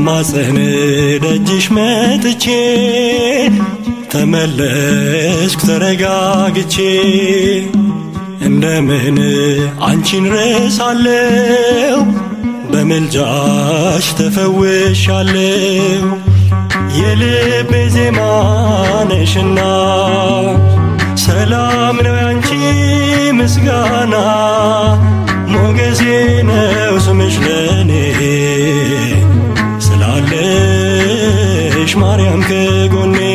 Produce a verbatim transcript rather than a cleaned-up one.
ልማጸን ደጅሽ መጥቼ ተመለስኩ ተረጋግቼ እንደምን አንቺን ረሳለሁ በመልጃሽ ተፈውሻለሁ የልቤ ዜማ ነሽና ሰላም ነው ያንቺ ምስጋና ሞገሴ ነው ስምሽ ለኔ ስላለሽ ማርያም ከጎኔ